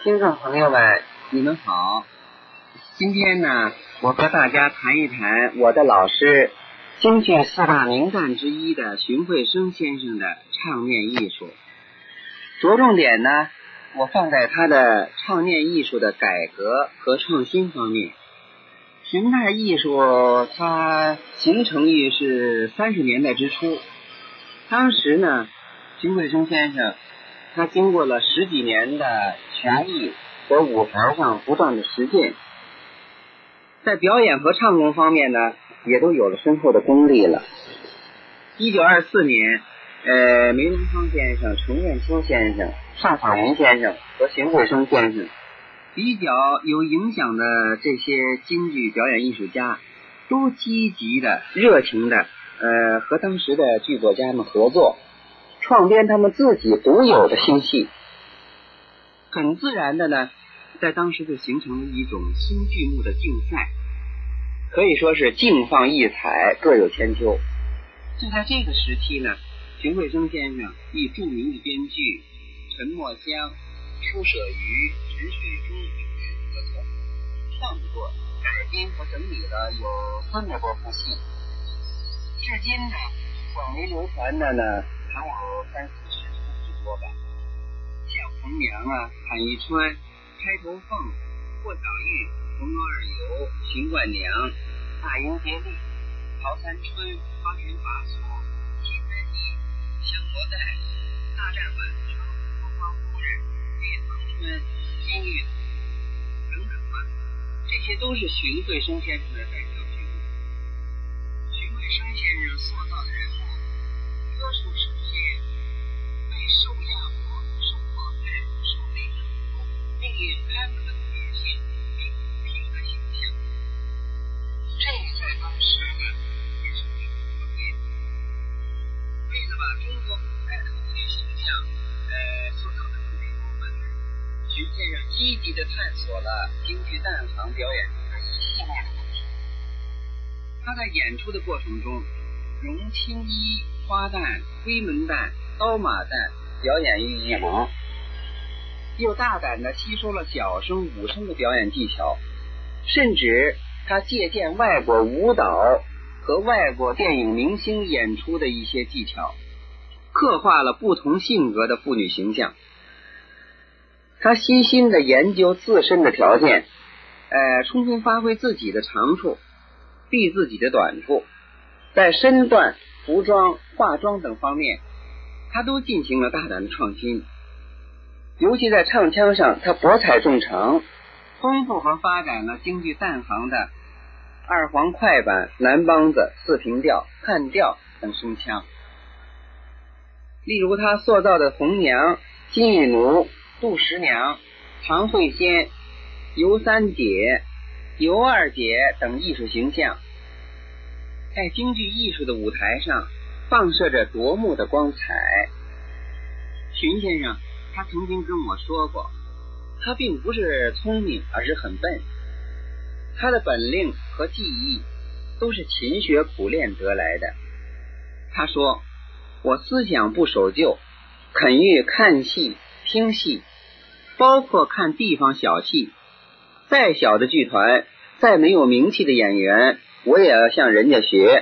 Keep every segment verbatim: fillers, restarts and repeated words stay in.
听众朋友们，你们好。今天呢，我和大家谈一谈我的老师，京剧四大名旦之一的荀慧生先生的唱念艺术。着重点呢，我放在他的唱念艺术的改革和创新方面。荀派艺术它形成于是三十年代之初，当时呢，荀慧生先生他经过了十几年的学艺和舞台上不断的实践，在表演和唱功方面呢，也都有了深厚的功力了。一九二四年，呃，梅兰芳先生、程砚秋先生、尚小云先生和荀慧生先生比较有影响的这些京剧表演艺术家，都积极的、热情的，呃，和当时的剧作家们合作，创编他们自己独有的新戏。很自然的呢，在当时就形成了一种新剧目的竞赛，可以说是竞放异彩，各有千秋。就在这个时期呢，荀慧生先生以著名的编剧陈墨香、舒舍瑜、陈水珠等人合作，创作、改编和整理了有三百多部戏。至今呢，广为流传的呢还有三四十出之多吧，像红娘啊、潘玉川、开头凤、霍小玉、红楼二游、荀冠娘、大英接力、陶三春、花拳法锁、七三一、降魔带、大战晚朝、东方夫人、李长春、金玉等等吧，这些都是荀慧生先生的代表剧目。荀慧生先生塑造的人物，多数是些为受压迫、受迫害、受累之苦、命运安稳的女性并平的形象，这在当时呢也是非常特别的。为了把中国古代的妇女形象呃塑造得更为丰满，荀先生积极地探索了京剧旦行表演中的一系列的问题。他在演出的过程中，融青衣、花旦、灰门旦、刀马旦表演于一炉，又大胆地吸收了小生、武生的表演技巧，甚至他借鉴外国舞蹈和外国电影明星演出的一些技巧，刻画了不同性格的妇女形象。他悉心地研究自身的条件，呃，充分发挥自己的长处，避自己的短处，在身段、服装、化妆等方面，他都进行了大胆的创新。尤其在唱腔上，他博采众长，丰富和发展了京剧旦行的二黄快板、南梆子、四平调、汉调等声腔。例如他塑造的红娘、金玉奴、杜十娘、常慧仙、尤三姐、尤二姐等艺术形象，在京剧艺术的舞台上放射着夺目的光彩。荀先生他曾经跟我说过，他并不是聪明，而是很笨。他的本领和技艺都是勤学苦练得来的。他说，我思想不守旧，肯于看戏、听戏，包括看地方小戏。再小的剧团，再没有名气的演员，我也要向人家学。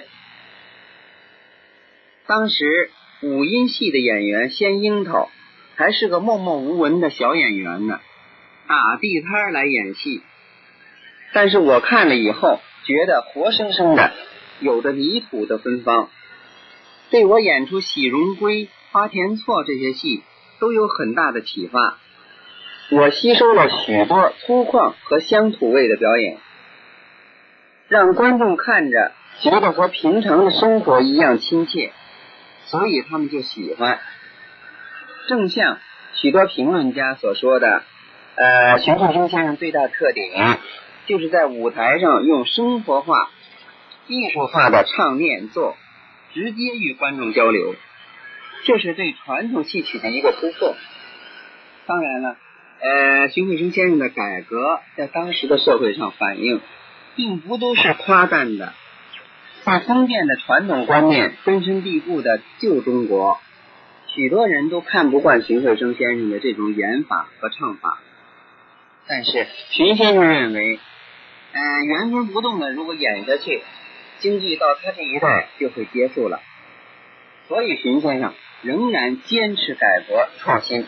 当时五音戏的演员先樱桃还是个默默无闻的小演员呢，打地摊来演戏，但是我看了以后觉得活生生的，有着泥土的芬芳，对我演出喜荣归、花田错这些戏都有很大的启发。我吸收了许多粗犷和乡土味的表演，让观众看着觉得和平常的生活一样亲切，所以他们就喜欢。正像许多评论家所说的，呃，荀慧生先生最大特点就是在舞台上用生活化、艺术化的唱念做，直接与观众交流，这是对传统戏曲的一个突破。当然了，呃，荀慧生先生的改革在当时的社会上反映，并不都是夸赞的。在封建的传统观念根深蒂固的旧中国，许多人都看不惯荀慧生先生的这种演法和唱法， 但是荀先生认为，呃，原封不动的如果演下去，京剧到他这一代就会结束了。所以荀先生仍然坚持改革创新。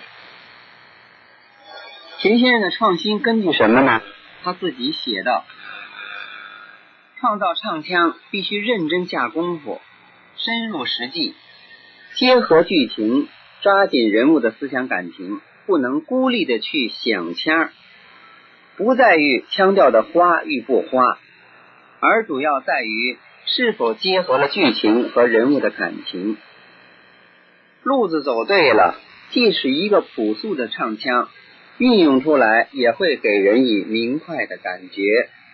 荀先生的创新根据什么呢？他自己写道，创造唱腔必须认真下功夫，深入实际，结合剧情，抓紧人物的思想感情，不能孤立的去想腔，不在于腔调的花与不花，而主要在于是否结合了剧情和人物的感情。路子走对了，即使一个朴素的唱腔运用出来，也会给人以明快的感觉。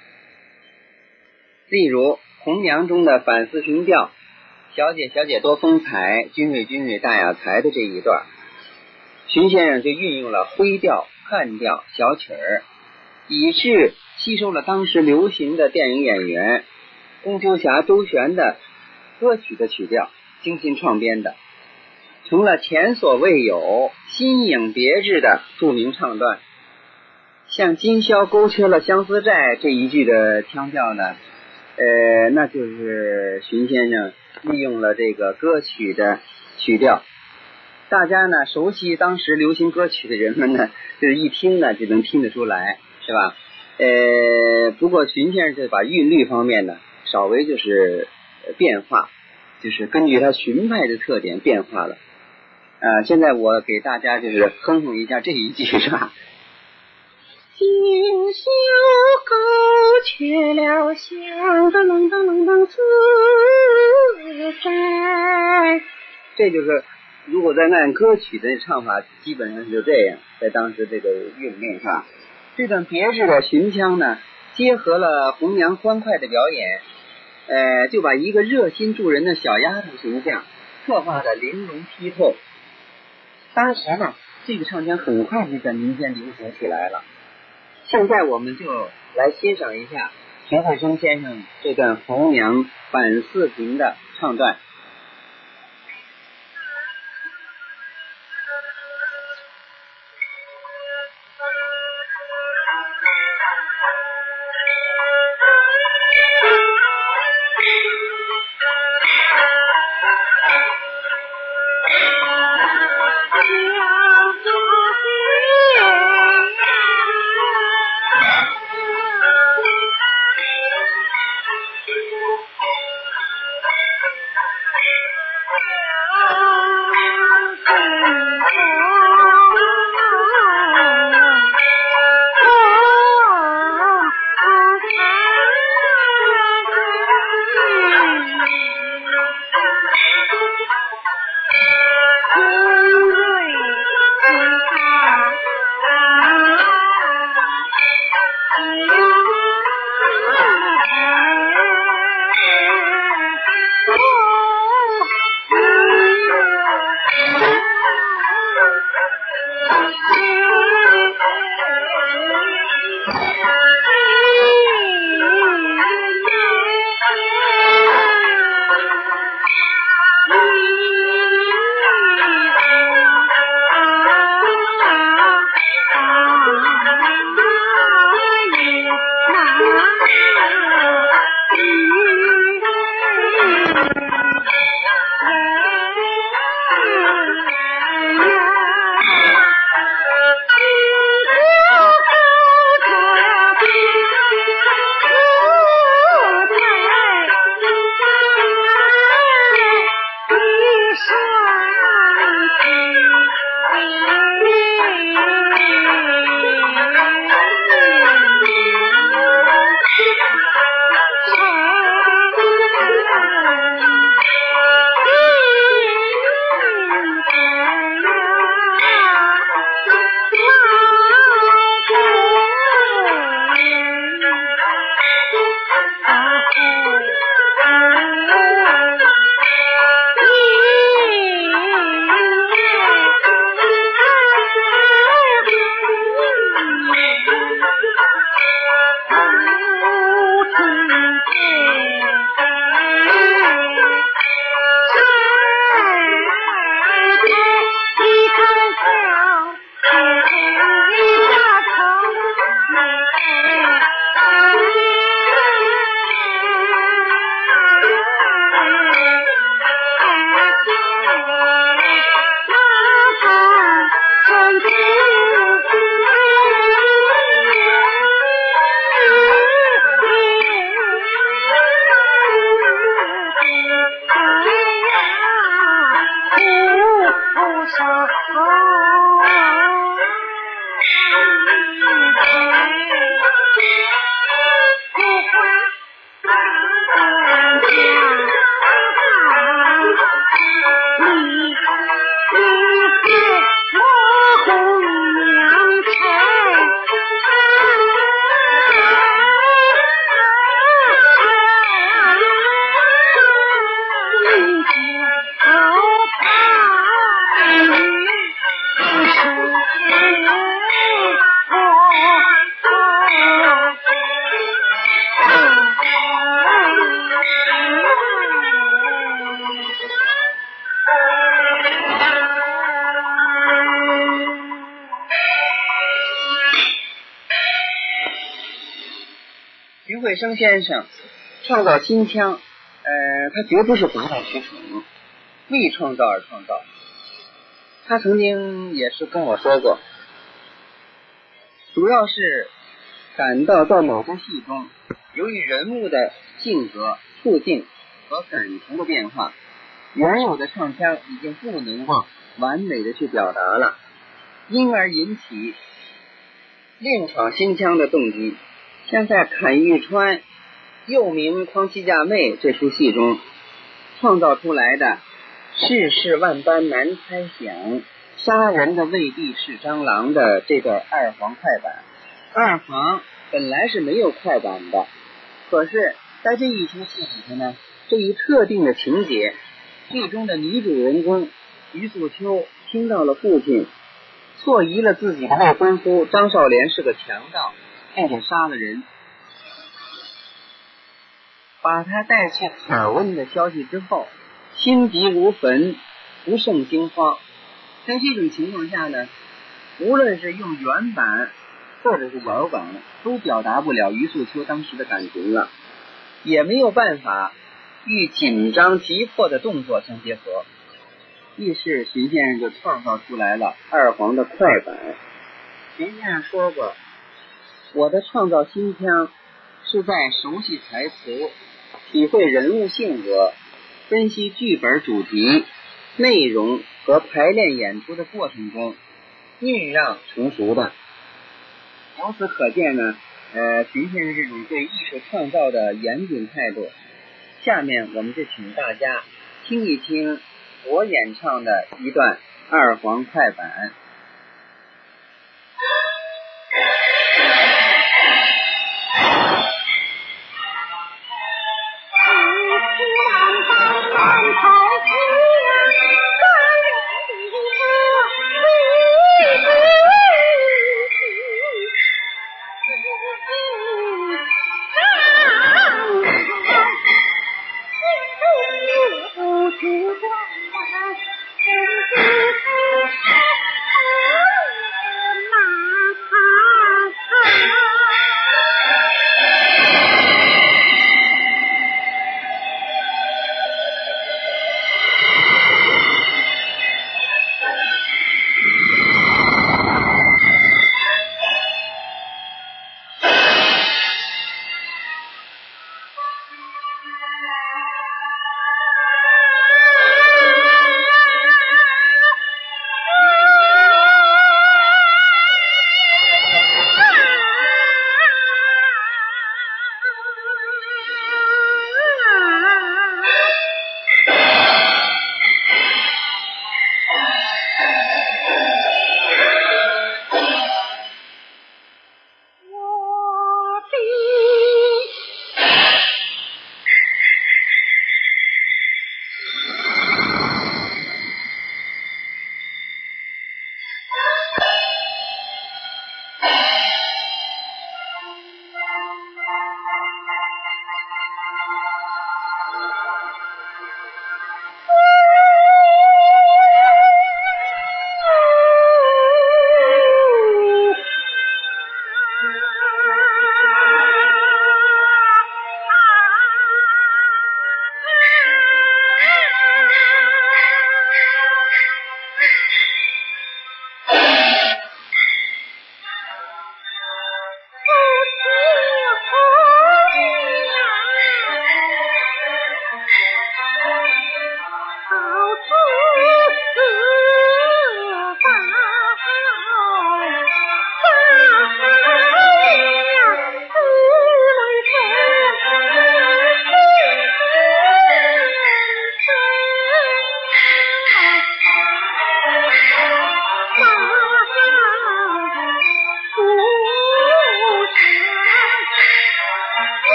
例如红娘中的反思平调，小姐小姐多风采，君瑞君瑞大雅才的这一段，荀先生就运用了徽调、汉调、小曲儿，以致吸收了当时流行的电影演员龚秋霞、周璇的歌曲的曲调，精心创编的，成了前所未有、新颖别致的著名唱段。像今宵勾缺了相思债这一句的腔调呢，呃，那就是荀先生利用了这个歌曲的曲调。大家呢熟悉当时流行歌曲的人们呢，就是一听呢就能听得出来，是吧？呃，不过荀先生就把韵律方面呢稍微就是变化，就是根据他荀派的特点变化了。呃，现在我给大家就是哼哼一下这一句，是吧？今宵勾缺了相的冷当冷当思债，这就是如果再按歌曲的唱法，基本上就这样，在当时这个韵律，是吧？这段别致的荀腔呢，结合了红娘欢快的表演，呃，就把一个热心助人的小丫头形象刻画的玲珑剔透。当时呢，这个唱腔很快就在民间流行起来了。现在我们就来欣赏一下荀慧生先生这段红娘反四平的唱段。 徐慧生先生创造新腔，呃，他绝不是哗众取宠，为创造而创造。他曾经也是跟我说过，主要是感到在某个戏中，由于人物的性格、处境和感情的变化，原有的唱腔已经不能够完美的去表达了，因而引起另闯新腔的动机。像在侃玉川又名匡熙嫁妹这出戏中创造出来的世事万般难猜想，杀人的未必是蟑螂的这个二黄快板。二黄本来是没有快板的，可是在这一出戏里头呢，这一特定的情节，剧中的女主人公于素秋听到了父亲错疑了自己的未婚夫张少莲是个强盗，并且杀了人，把他带去拷问的消息之后，心急如焚，不胜惊慌。在这种情况下呢，无论是用原版或者是原版，都表达不了于素秋当时的感情了，也没有办法与紧张急迫的动作相结合，于是荀先生就创造出来了二黄的快板。荀先生说过，我的创造新腔是在熟悉台词、体会人物性格、分析剧本主题、内容和排练演出的过程中酝酿成熟的。由此可见呢，呃，荀先生这种对艺术创造的严谨态度。下面我们就请大家听一听我演唱的一段二黄快板。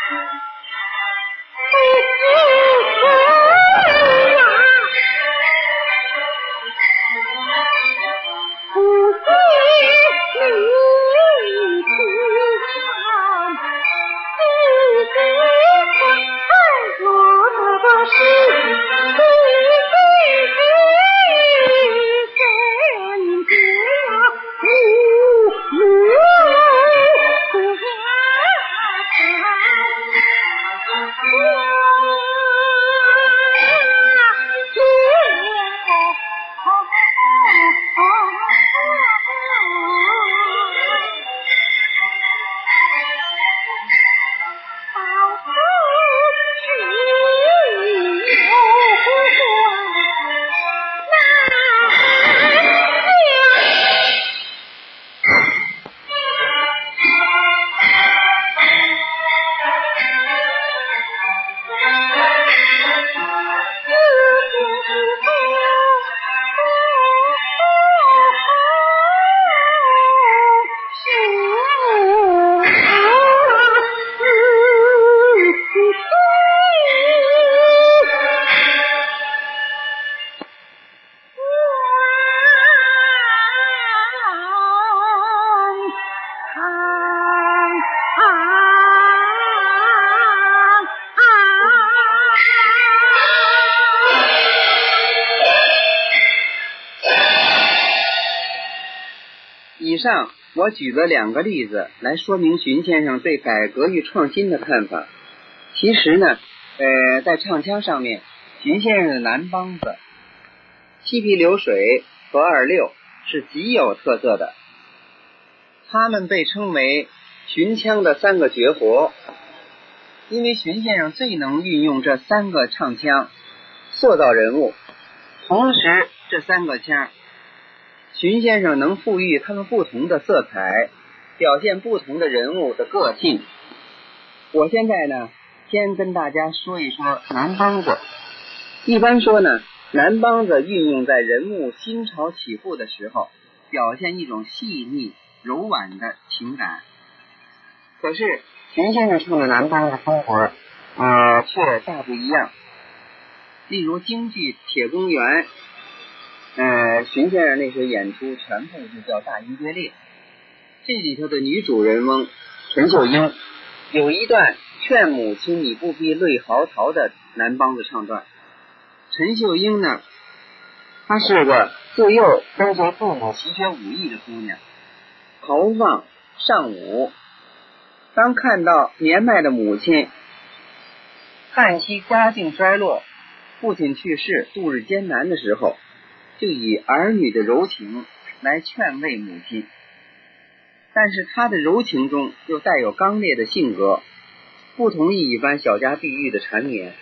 以上我举了两个例子来说明荀先生对改革与创新的看法。其实呢，呃，在唱腔上面，荀先生的南梆子、七皮流水和二六是极有特色的，他们被称为荀腔的三个绝活，因为荀先生最能运用这三个唱腔塑造人物，同时这三个腔荀先生能赋予他们不同的色彩，表现不同的人物的个性。我现在呢，先跟大家说一说南梆子。一般说呢，南梆子运用在人物心潮起伏的时候，表现一种细腻柔婉的情感。可是荀先生唱的南梆子风格呃，却大不一样。例如京剧《铁公园》，呃，荀先生那时候演出全部就叫《大营队列》，这里头的女主人翁陈秀英有一段劝母亲你不必泪嚎啕的南梆子唱段。陈秀英呢，她是个自幼跟随父母习学武艺的姑娘，豪放尚武。当看到年迈的母亲叹息家境衰落，父亲去世，度日艰难的时候，就以儿女的柔情来劝慰母亲，但是他的柔情中又带有刚烈的性格，不同意一般小家碧玉的缠绵。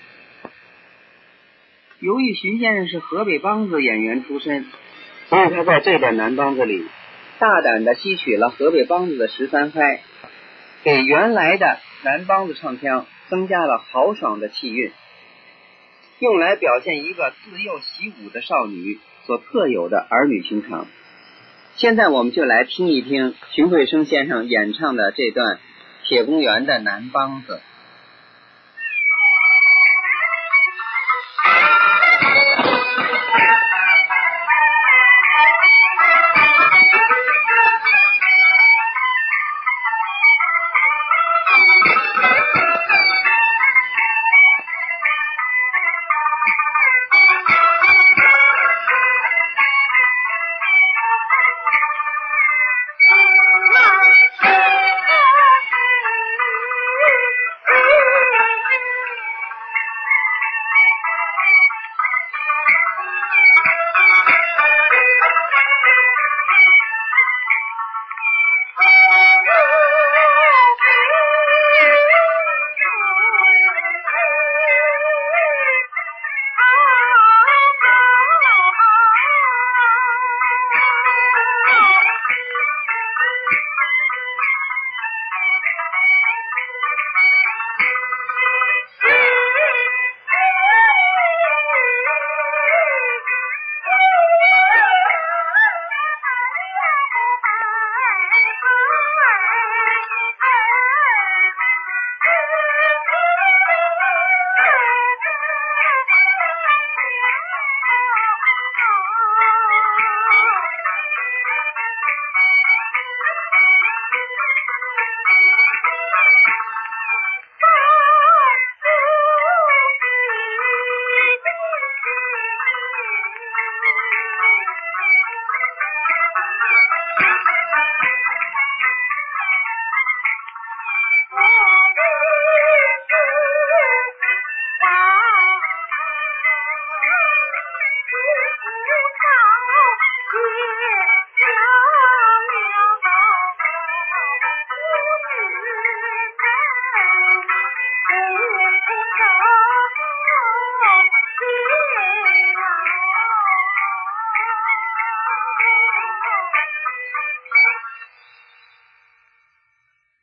由于荀先生是河北梆子演员出身，所以他在这段南梆子里大胆地吸取了河北梆子的十三拍，给原来的南梆子唱腔增加了豪爽的气韵，用来表现一个自幼习武的少女所特有的儿女情长。现在我们就来听一听荀慧生先生演唱的这段《铁公园》的南梆子。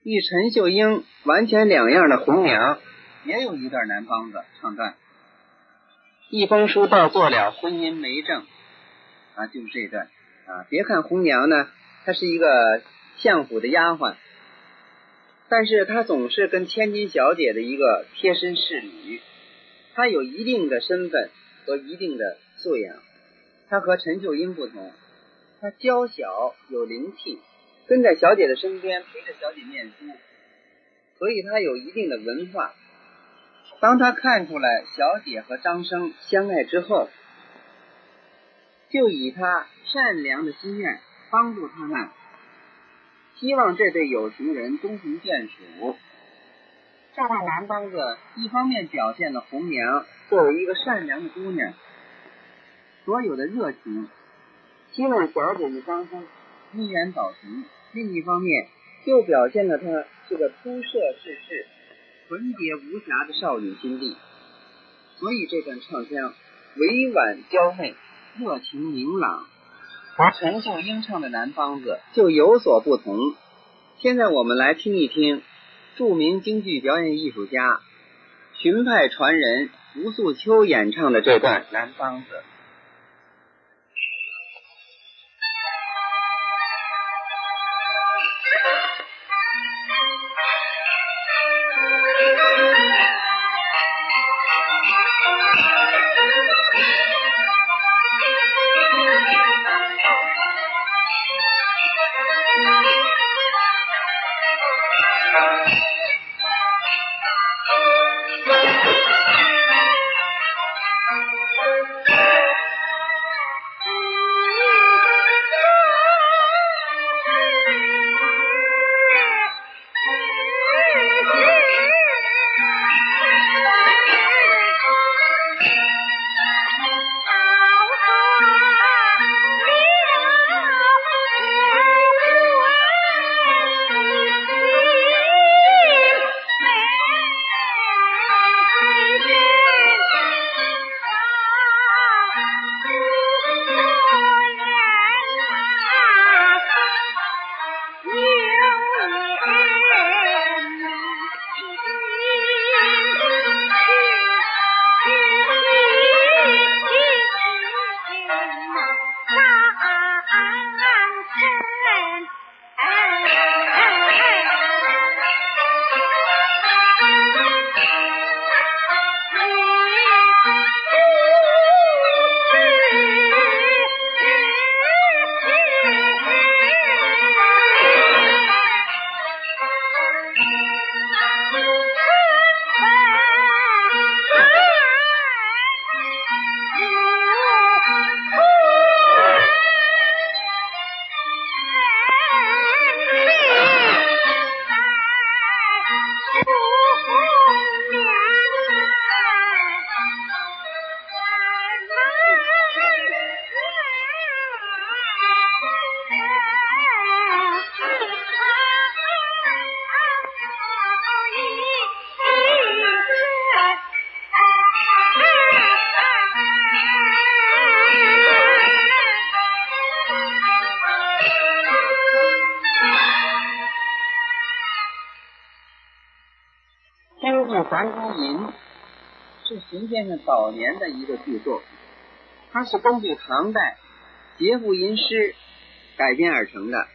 与陈秀英完全两样的红娘也有一段男梆子唱段，一封书报做了婚姻媒证啊，就是这段啊。别看红娘呢，她是一个相府的丫鬟，但是她总是跟千金小姐的一个贴身侍女，她有一定的身份和一定的素养。她和陈秀英不同，她娇小有灵气，跟在小姐的身边陪着小姐念书，所以她有一定的文化。当她看出来小姐和张生相爱之后，就以她善良的心愿帮助他们，希望这对有情人终成眷属。这段男梆子一方面表现了红娘作为一个善良的姑娘所有的热情，希望小姐与张生姻缘保存；另一方面又表现了她这个出色世事、纯洁无瑕的少女心地。所以这段唱腔委婉娇媚，热情明朗，和陈秀英唱的男梆子就有所不同。现在我们来听一听著名京剧表演艺术家荀派传人吴素秋演唱的这段男梆子。《还珠吟》是荀先生早年的一个剧作，它是根据唐代节妇吟诗改编而成的。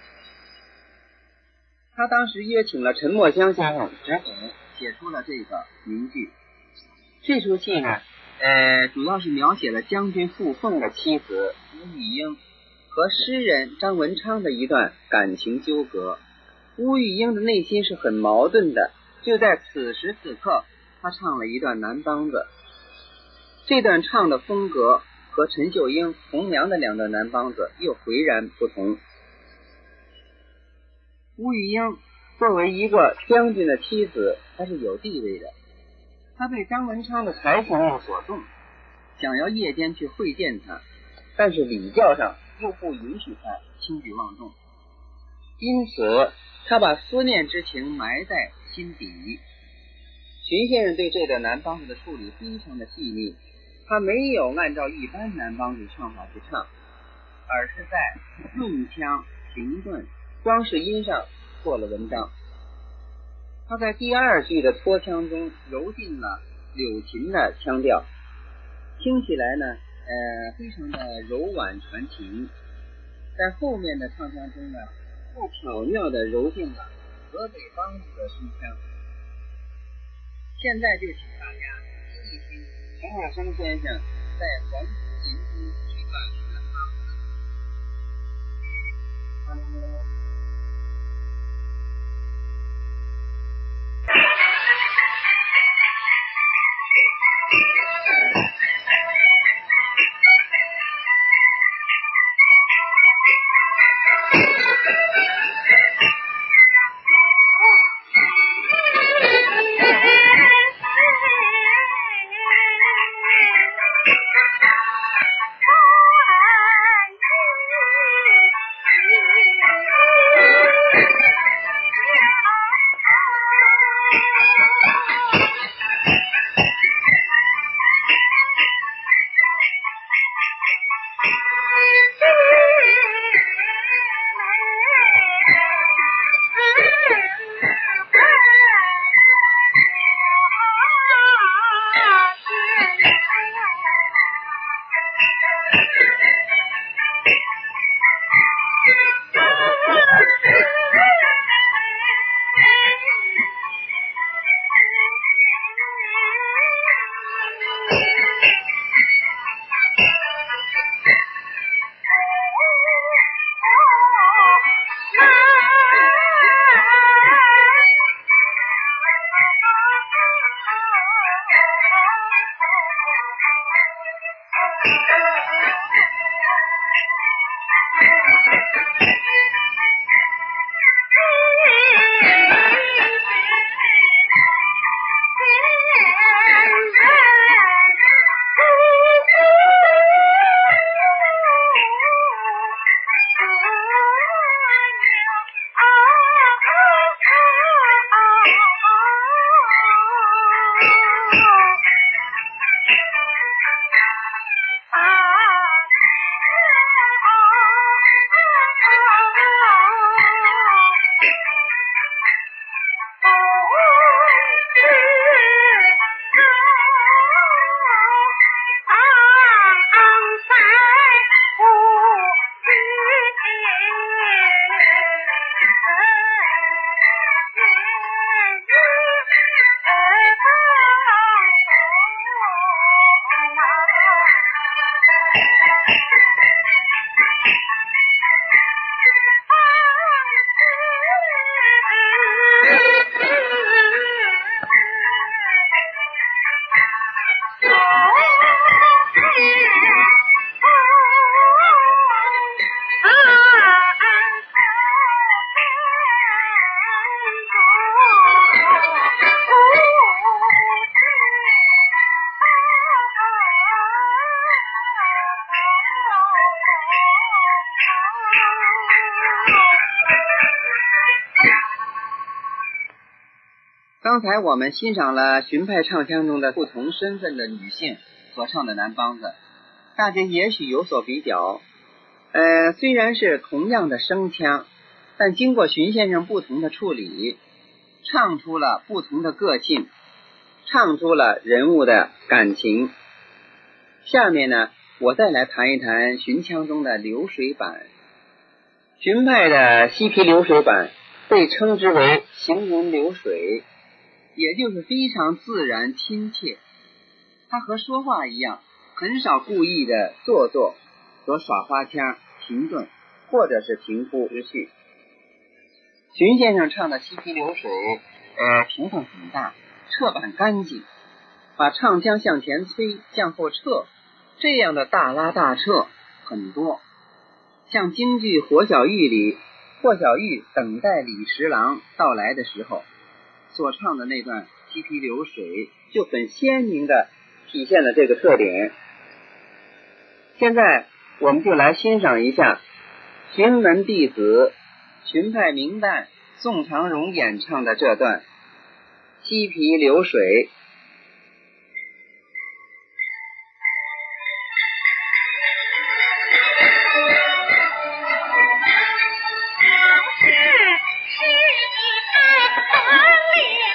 他当时约请了陈墨香先生指导，写出了这个名剧。这出戏呢，呃，主要是描写了将军傅凤的妻子吴玉英和诗人张文昌的一段感情纠葛。吴玉英的内心是很矛盾的，就在此时此刻，他唱了一段男梆子。这段唱的风格和陈秀英、红娘的两段男梆子又迥然不同。吴玉英作为一个将军的妻子，她是有地位的，她被张文昌的才情所动，想要夜间去会见他，但是礼教上又不允许他轻举妄动，因此他把思念之情埋在心底。荀先生对这个男梆子的处理非常的细腻，他没有按照一般男梆子唱法去唱，而是在润腔、停顿、装饰音上做了文章。 他在第二句的拖腔中揉进了柳琴的腔调，听起来呢，呃，非常的柔婉传情。在后面的唱腔中呢，又巧妙的揉进了河北梆子的声腔。现在就请大家听一听陈鹤生先生在黄竹吟中提段选梆子。刚才我们欣赏了荀派唱腔中的不同身份的女性所唱的男梆子，大家也许有所比较。呃，虽然是同样的声腔，但经过荀先生不同的处理，唱出了不同的个性，唱出了人物的感情。下面呢，我再来谈一谈荀腔中的流水板。荀派的西皮流水板被称之为行云流水，也就是非常自然亲切。它和说话一样，很少故意的做作，所耍花腔、停顿，或者是平铺直叙。荀先生唱的西皮流水，呃，平衡很大，侧板干净，把唱腔向前推，向后撤，这样的大拉大撤很多。像京剧《火小玉》里，霍小玉等待李十郎到来的时候所唱的那段西皮流水，就很鲜明的体现了这个特点。现在我们就来欣赏一下荀文弟子荀派名旦宋长荣演唱的这段西皮流水。 是是你爱可怜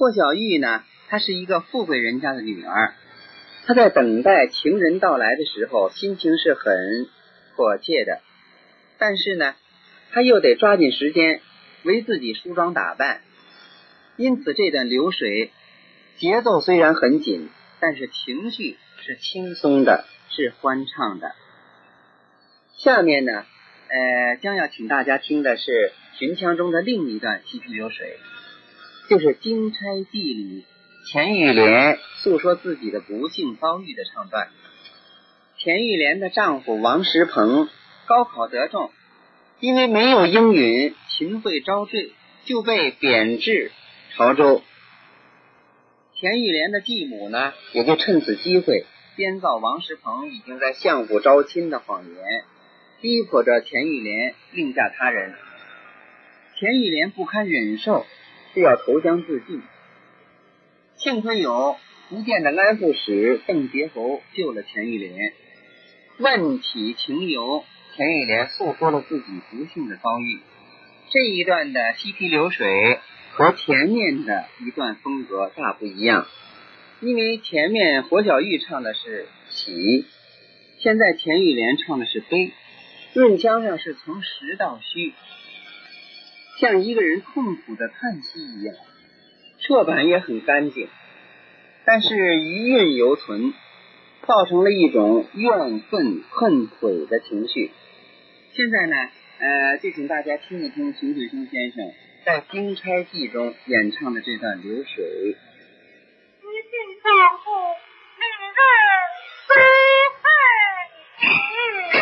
霍小玉呢，她是一个富贵人家的女儿，她在等待情人到来的时候，心情是很迫切的，但是呢，她又得抓紧时间为自己梳妆打扮，因此这段流水节奏虽然很紧，但是情绪是轻松的，是欢畅的。下面呢，呃，将要请大家听的是寻腔中的另一段嬉皮流水，就是《金钗记》里钱玉莲诉说自己的不幸遭遇的唱段。钱玉莲的丈夫王石鹏高考得中，因为没有应允秦桧招赘，就被贬至潮州。钱玉莲的继母呢，也就趁此机会编造王石鹏已经在相府招亲的谎言，逼迫着钱玉莲另嫁他人。钱玉莲不堪忍受，是要投江自尽。幸亏有福建的安抚使邓杰侯救了钱玉莲。问起情由，钱玉莲诉说了自己不幸的遭遇。这一段的嬉皮流水和前面的一段风格大不一样，因为前面霍小玉唱的是喜，现在钱玉莲唱的是悲，润腔上是从实到虚，像一个人痛苦的叹息一样。撤板也很干净，但是余韵犹存，造成了一种怨愤恨悔的情绪。现在呢，呃，就请大家听一听秦桧生先生在《金钗记》中演唱的这段流水。 一进丈夫，令人悲愤气。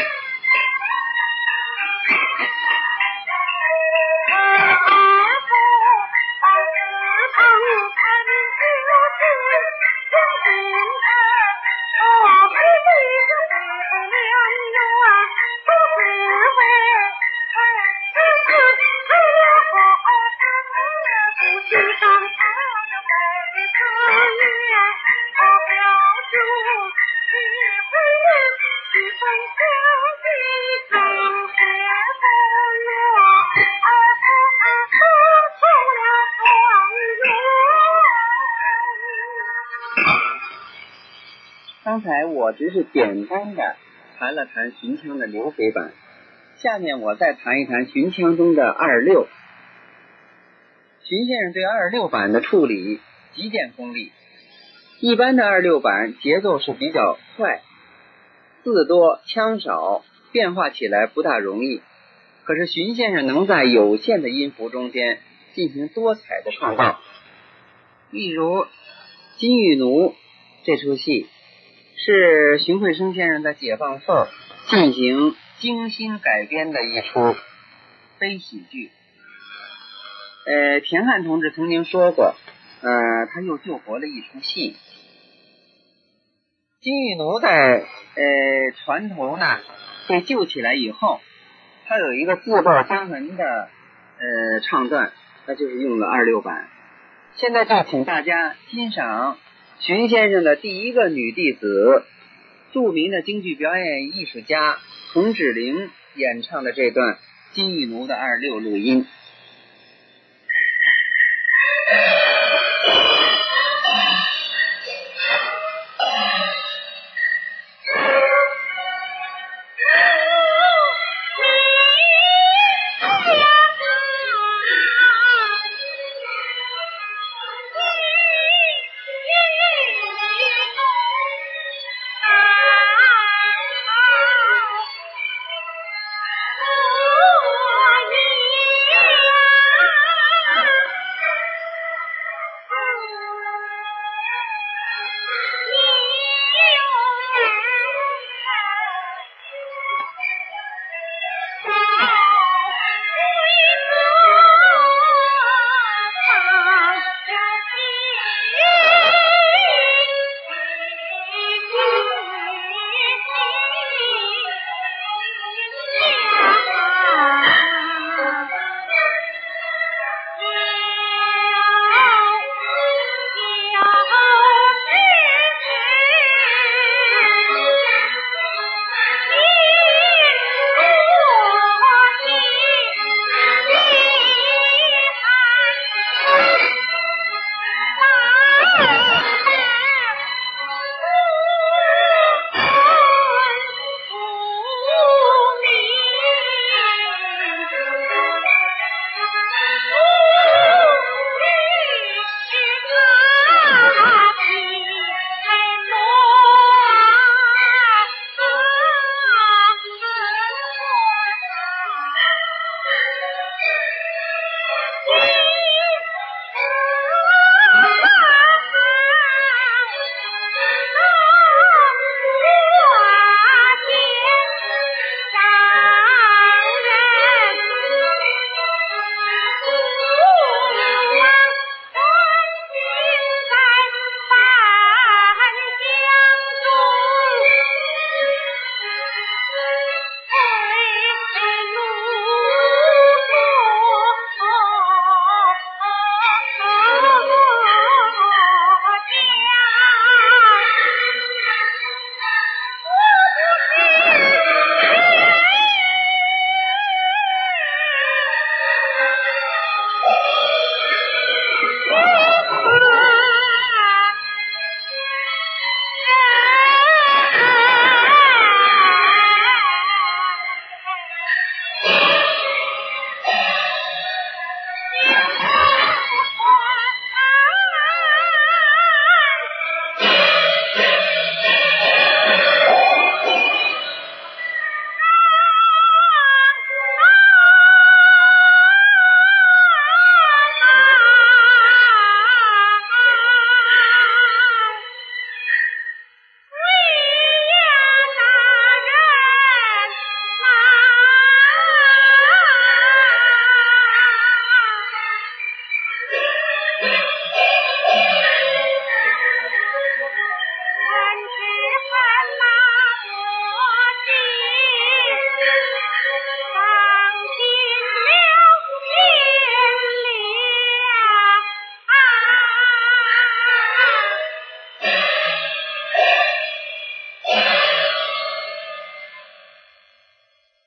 刚才我只是简单的谈了谈寻腔的流水版，下面我再谈一谈寻腔中的二六。荀先生对二六版的处理极见功力。一般的二六版节奏是比较快，字多腔少，变化起来不大容易。可是荀先生能在有限的音符中间进行多彩的创造。例如《金玉奴》这出戏是荀慧生先生在解放后进行精心改编的一出悲喜剧。呃，田汉同志曾经说过，呃，他又救活了一出戏。金玉奴在呃船头呢被救起来以后，他有一个自报家门的呃唱段，那就是用了二六版。现在就请大家欣赏荀先生的第一个女弟子，著名的京剧表演艺术家童芷苓演唱的这段金玉奴的二六录音。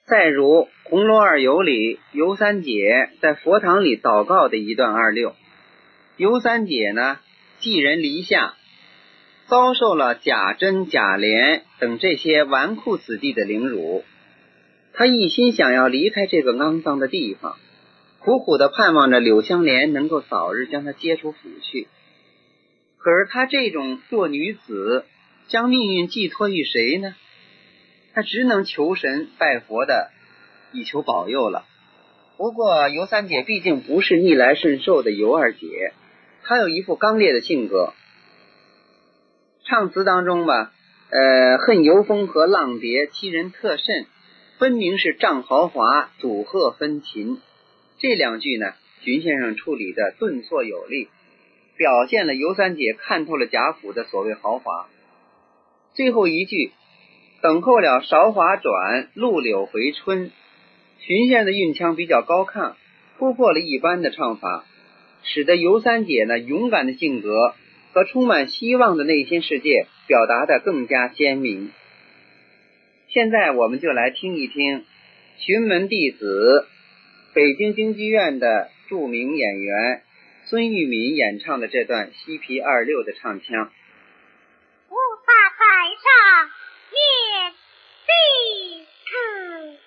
再如《红楼二游》里尤三姐在佛堂里祷告的一段二六，尤三姐呢寄人篱下，遭受了贾珍、贾琏等这些纨绔子弟的凌辱，他一心想要离开这个肮脏的地方，苦苦的盼望着柳湘莲能够早日将他接出府去。可是他这种做女子，将命运寄托于谁呢？他只能求神拜佛的以求保佑了。不过尤三姐毕竟不是逆来顺受的尤二姐，她有一副刚烈的性格。唱词当中吧，呃，恨尤风和浪蝶欺人特甚，分明是仗豪华，阻吓分秦。这两句呢，荀先生处理的顿挫有力，表现了尤三姐看透了贾府的所谓豪华。最后一句等候了韶华转，陆柳回春，荀先生的韵腔比较高亢，突破了一般的唱法，使得尤三姐呢勇敢的性格和充满希望的内心世界表达得更加鲜明。现在我们就来听一听寻门弟子北京京剧院的著名演员孙玉敏演唱的这段西皮二六的唱腔。 菩萨在上念弟子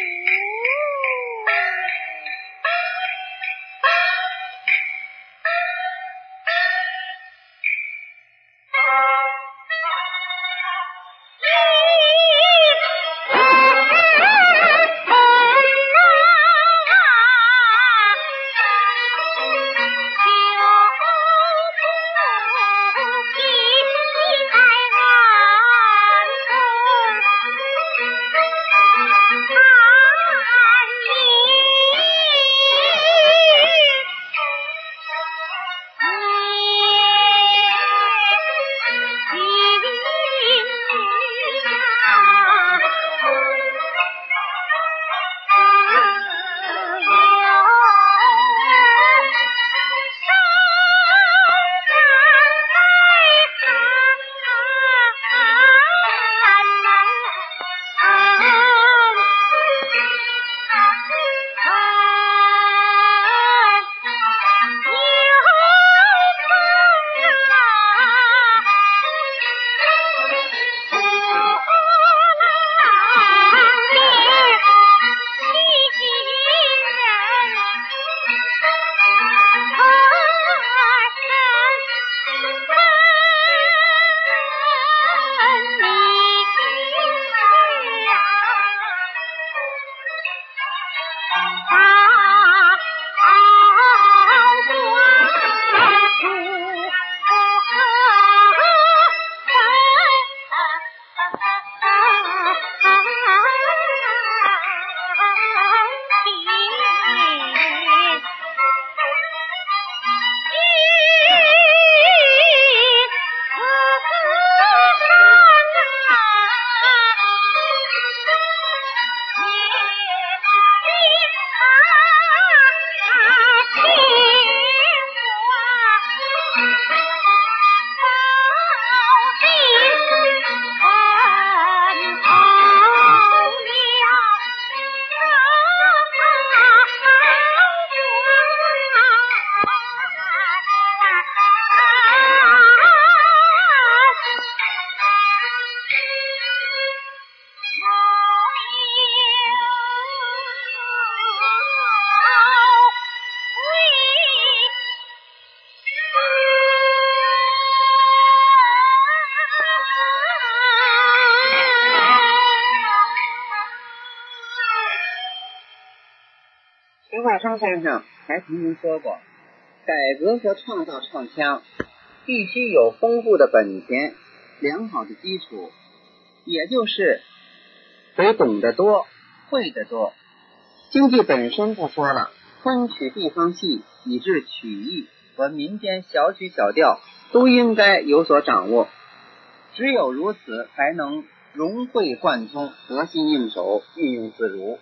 陈化生先生还曾经说过，改革和创造唱腔必须有丰富的本钱，良好的基础，也就是得懂得多，会得多。京剧本身不说了，昆曲、地方戏以至曲艺和民间小曲小调都应该有所掌握，只有如此才能融会贯通，得心应手，运用自如。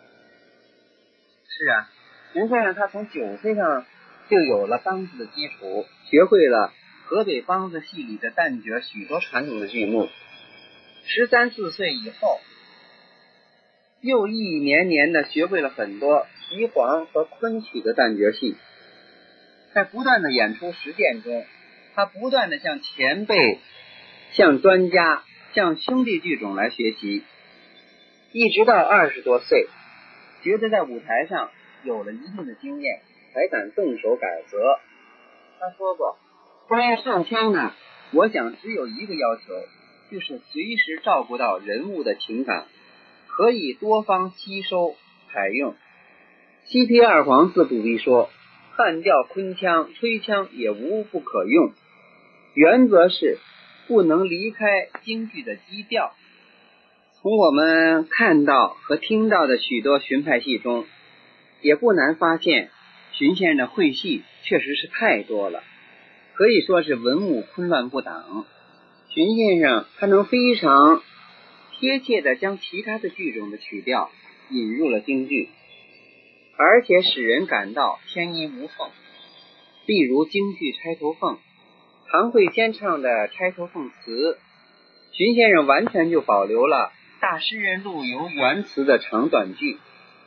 是啊，荀先生他从九岁上就有了梆子的基础，学会了河北梆子戏里的旦角许多传统的剧目。十三四岁以后， 又一年年的学会了很多皮黄和昆曲的旦角戏。在不断的演出实践中，他不断的向前辈、向专家、向兄弟剧种来学习，一直到二十多岁，觉得在舞台上有了一定的经验，才敢动手改革。他说过，关于唱腔呢，我想只有一个要求，就是随时照顾到人物的情感，可以多方吸收采用。西皮二黄自不必说，汉调、昆腔、吹腔也无不可用，原则是不能离开京剧的基调。从我们看到和听到的许多荀派戏中，也不难发现荀先生的会戏确实是太多了，可以说是文武昆乱不挡。荀先生他能非常贴切地将其他的剧种的曲调引入了京剧，而且使人感到天衣无缝。例如京剧《钗头凤》，唐慧先唱的《钗头凤》词，荀先生完全就保留了大诗人陆游原词的长短句，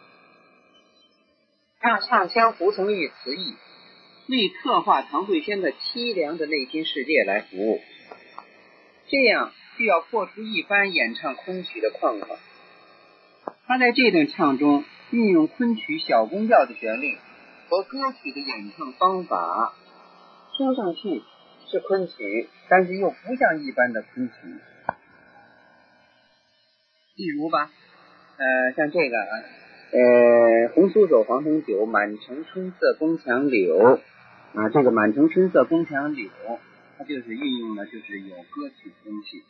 让唱腔糊成一词意，为刻画唐慧仙的凄凉的内心世界来服务。这样就要破除一般演唱昆曲的框框。他在这段唱中运用昆曲小宫调的旋律和歌曲的演唱方法，听上去是昆曲，但是又不像一般的昆曲。例如吧，呃，像这个啊，呃，红酥手黄藤酒，满城春色宫墙柳啊，这个满城春色宫墙柳，它就是运用的就是有歌曲的东西。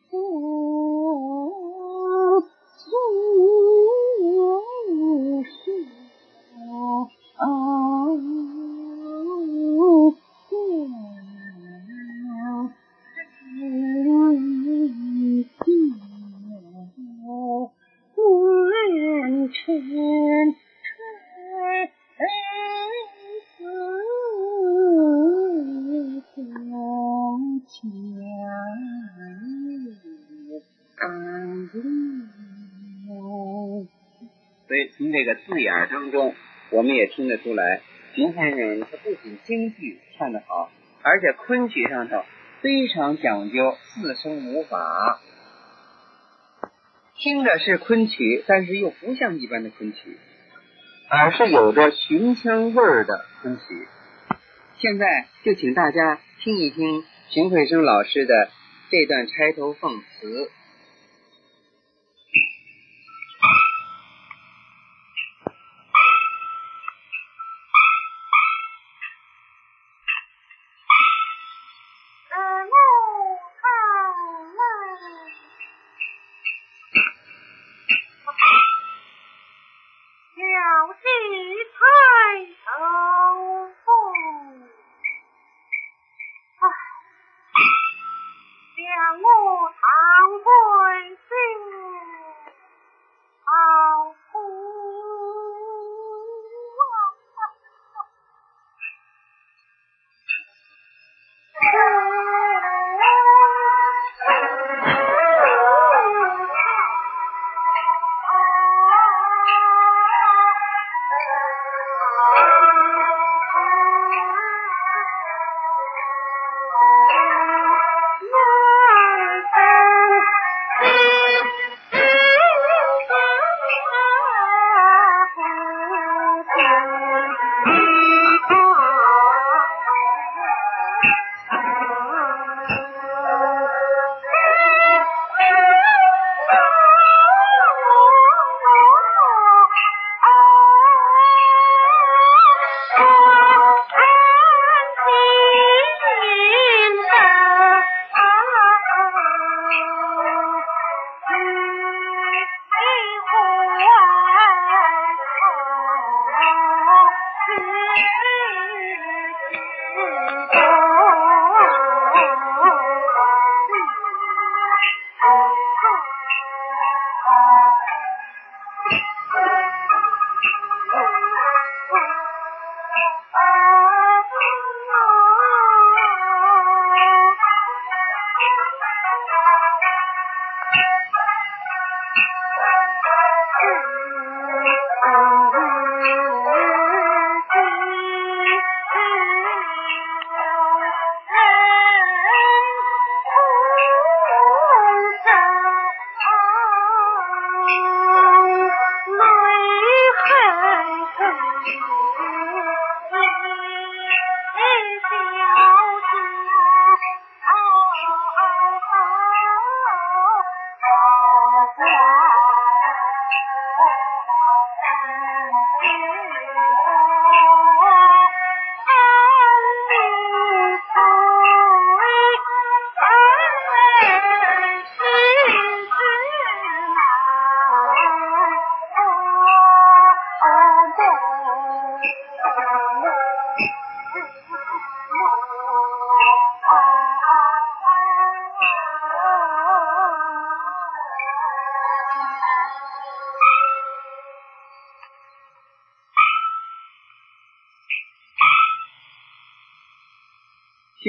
所以从这个字眼当中，我们也听得出来，荀先生他不仅京剧唱得好，而且昆曲上头非常讲究四声五法，听着是昆曲，但是又不像一般的昆曲，而是有着寻腔味儿的昆曲。现在就请大家听一听荀慧生老师的这段《钗头凤》词。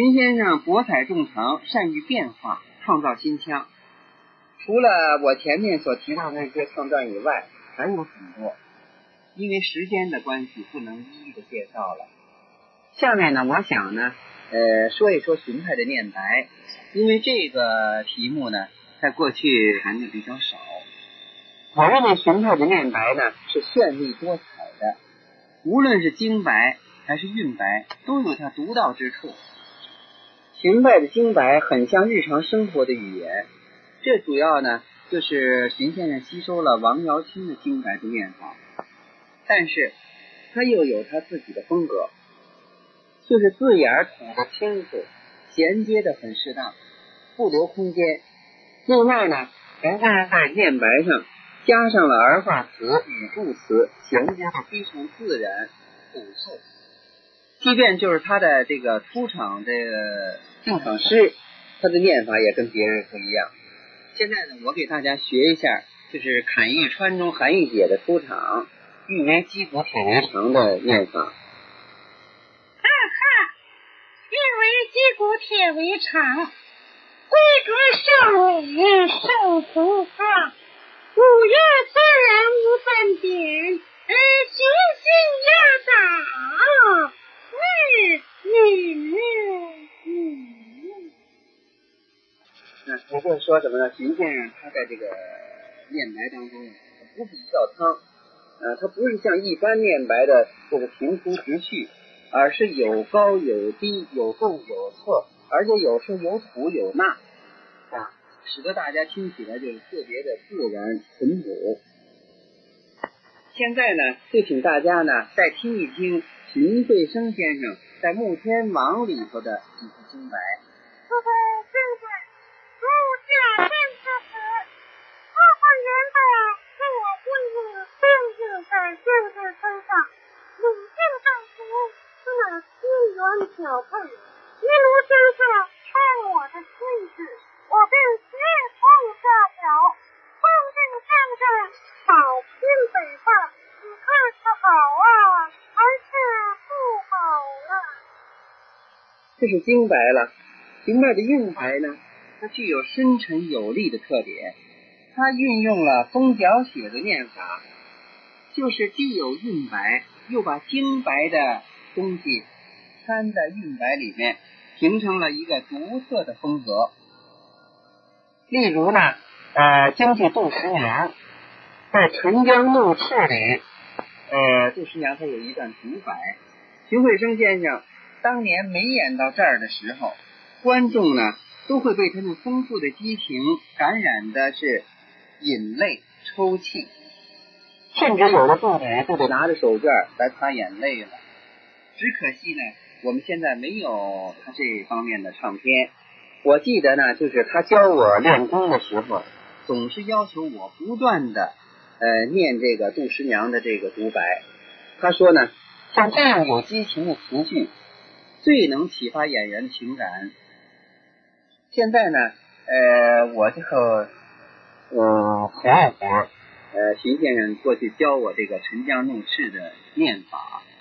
荀先生博采众长，善于变化，创造新腔。除了我前面所提到的那些创造以外，还有很多，因为时间的关系，不能一一的介绍了。下面呢，我想呢，呃，说一说荀派的念白，因为这个题目呢，在过去谈的比较少。我认为荀派的念白呢，是绚丽多彩的，无论是经白还是韵白，都有它独到之处。荀派的经白很像日常生活的语言，这主要呢就是荀先生吸收了王瑶卿的经白的念法，但是他又有他自己的风格，就是字眼吐得清楚，衔接的很适当，不留空间。另外呢，还是在念白上加上了儿化词、语助词，衔接的非常自然朴素。即便就是他的这个出场这个定场诗，他的念法也跟别人不一样。现在呢，我给大家学一下，就是侃玉川中韩愈姐的出场，玉为击鼓铁为长的念法。 哈哈，玉为击鼓铁为长，规格上女胜福花。五岳虽然无分点，而雄心压倒。女女女那也就是说什么呢？荀先生他在这个念白当中不比较汤，呃，他不是像一般念白的这个平铺直叙，而是有高有低，有重有侧，而且有声有吐有纳啊，使得大家听起来就是特别的自然淳朴。现在呢，就请大家呢再听一听荀慧生先生在《穆天王》里头的几句经白。 各位先生，如下三字词，部分原本是我运用先进在先生身上，理性上图是机缘巧配，一如先生穿我的气质，我便随风下脚，奉敬先生少拼北范，你看是好啊，还是不好了？ 这是经白了。荀派的韵白呢，它具有深沉有力的特点，它运用了风角写的念法，就是既有韵白，又把经白的东西掺在韵白里面，形成了一个独特的风格。例如呢，呃，京剧杜十娘在《沉江怒斥》里，呃，杜十娘她有一段独白，荀慧生先生当年没演到这儿的时候，观众呢都会被他们丰富的激情感染的是引泪抽泣，甚至有的助理都得拿着手绢来擦眼泪了。只可惜呢，我们现在没有他这方面的唱片。我记得呢，就是他教我练功的时候，总是要求我不断的呃念这个杜十娘的这个独白。他说呢，像这样有激情的词句，最能启发演员的情感。现在呢，呃，我就呃活一活，呃，荀先生过去教我这个《沉江怒斥》的念法。